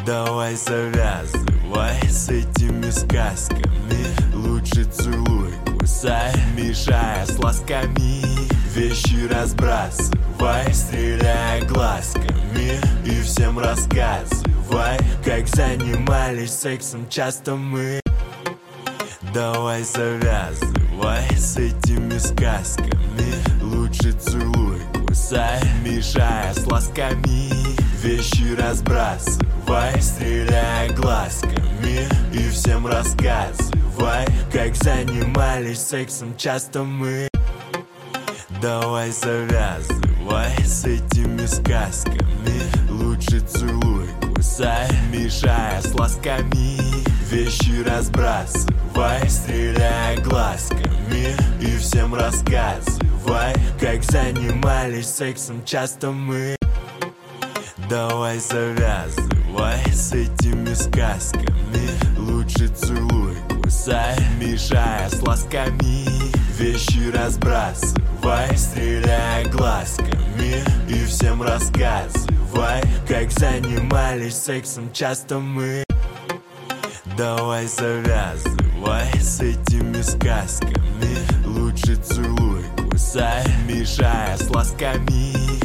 Давай завязывай с этими сказками. Лучше целуй, кусай, мешая с ласками. Вещи разбрасывай, стреляя глазками. И всем рассказывай, как занимались сексом часто мы. Давай завязывай с этими сказками. Лучше целуй, кусай, мешая с ласками. Вещи разбрасывай, стреляя глазками. И всем рассказывай, как занимались сексом часто мы. Давай завязывай с этими сказками. Лучше целуй, кусай, мешая с ласками. Вещи разбрасывай, стреляя глазками. И всем рассказывай, как занимались сексом часто мы. Давай завязывай с этими сказками. Лучше целуй, кусай, мешая с ласками. Вещи разбрасывай, стреляя глазками. И всем рассказывай, как занимались сексом часто мы. Давай завязывай с этими сказками. Лучше целуй, кусай, мешая с ласками.